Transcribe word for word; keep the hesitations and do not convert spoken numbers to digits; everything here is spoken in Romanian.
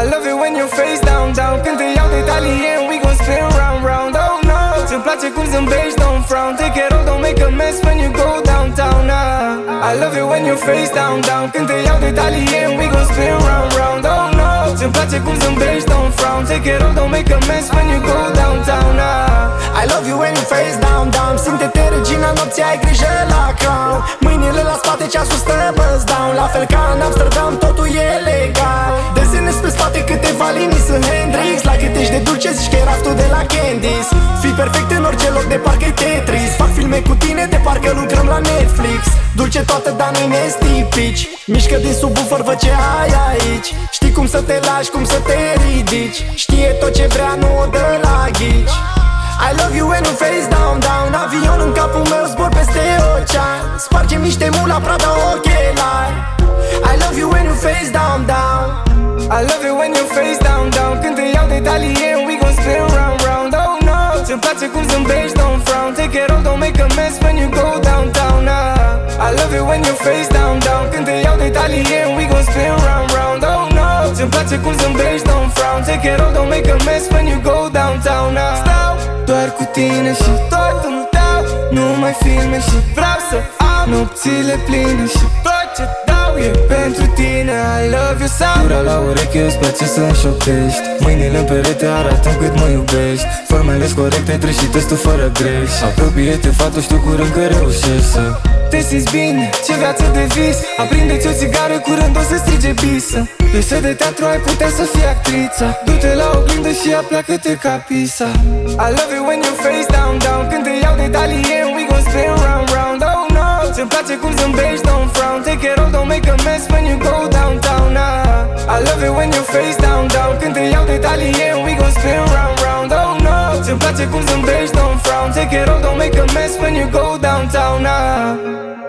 love it when your face down, down. Când te iau de talie and we gon' spin round, round. Oh no, îmi place cum zâmbești, don't frown. Take it all, don't make a mess when you go downtown, nah. I love it when your face down, down. Când te iau de talie and we gon' spin round, round. Oh no, îmi place cum zâmbești, don't frown. Take it all, don't make a mess when you go downtown, nah. I love you when you face down, down. Simte-te regina nopții, ai grijă la crown. Mâinile la spate, ceasul stă buzz down. La fel ca în Amsterdam, totul e legal. Desenezi pe spate câteva linii, sunt Hendrix. La cât ești de dulce, zici că e raftul de la Candies. Fii perfect în orice loc, de parcă-i Tetris. Fac filme cu tine, de parcă lucrăm la Netflix. Dulce toată, dar noi ne stipici. Mișcă din subwoofer, văd ce ai aici. Știi cum să te lași, cum să te ridici. Știe tot ce vrea, nu o dă la ghici. I love you when you face down, down. Avion în capul meu, zbor peste ocean. Spargem niște mula, Prada, ochelari. I love you when you face down, down. I love it when your face down, down. Când te iau de talie and we gon' spin round, round. Oh no, îmi place cum zâmbești, don't frown. Take it all, don't make a mess when you go downtown, nah. I love it when your face down, down. Când te iau de talie and we gon' spin round, round. Oh no, îmi place cum zâmbești, don't frown. Take it all, don't make a mess when you go downtown, nah. Stau doar cu tine și tot îmi dau. Nu mai filme și vreau să am nopțile pline și tot ce dau e pentru tine. I love you sau Gura la ureche, îți place să-mi șoptești. Mâinile în perete arată cât mă iubești. Formele corecte, treci și testul fără greș. Apropie-te, fată, știu curând că reușești să te simți bine, ce viață de vis. Aprinde-ți o țigară, curând o să strige bisă. Piesă de teatru, ai putea să fii actrița. Du-te la oglindă și apleacă-te ca pisa. I love it when your face down, down. Când te iau de talie and we gon' spin round, round. Oh no, îmi place cum zâmbești, don't frown. Take it all, don't make a mess when you go downtown, nah. I love it when your face down, down. Când te iau de talie and we gon' spin round, round. Oh no, îmi place cum zâmbești, don't frown. Take it all, don't make a mess when you go downtown, nah.